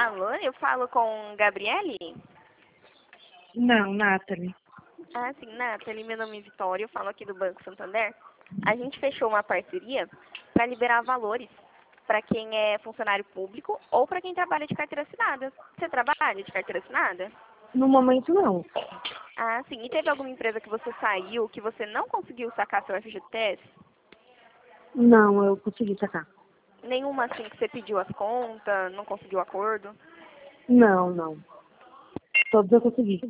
Alô, eu falo com Gabriele? Não, Nathalie. Ah, sim, Nathalie, meu nome é Vitória, eu falo aqui do Banco Santander. A gente fechou uma parceria para liberar valores para quem é funcionário público ou para quem trabalha de carteira assinada. Você trabalha de carteira assinada? No momento, não. Ah, sim. E teve alguma empresa que você saiu, que você não conseguiu sacar seu FGTS? Não, eu consegui sacar. Nenhuma assim que você pediu as contas, não conseguiu acordo? Não, não. Todos eu consegui.